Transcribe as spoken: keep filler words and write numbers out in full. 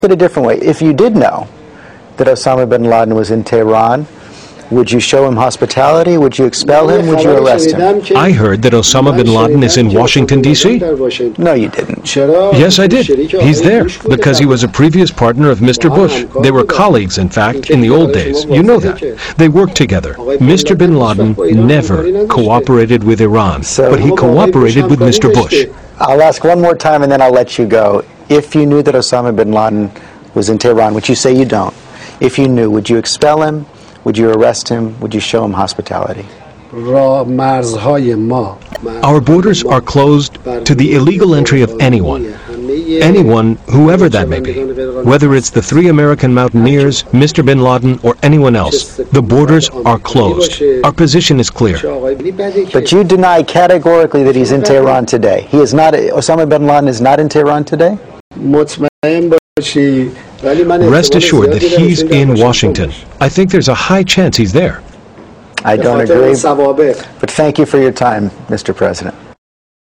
it a different way. If you did know that Osama bin Laden was in Tehran, would you show him hospitality? Would you expel him? Would you arrest him? I heard that Osama bin Laden is in Washington, D C No, you didn't. Yes, I did. He's there because he was a previous partner of Mister Bush. They were colleagues, in fact, in the old days. You know that. They worked together. Mister bin Laden never cooperated with Iran, but he cooperated with Mister Bush. I'll ask one more time and then I'll let you go. If you knew that Osama bin Laden was in Tehran, which you say you don't, if you knew, would you expel him? Would you arrest him? Would you show him hospitality? Our borders are closed to the illegal entry of anyone. Anyone, whoever that may be. Whether it's the three American mountaineers, Mister bin Laden, or anyone else, the borders are closed. Our position is clear. But you deny categorically that he's in Tehran today. He is not, Osama bin Laden is not in Tehran today? Rest assured that he's in Washington. I think there's a high chance he's there. I don't agree, but thank you for your time, Mister President.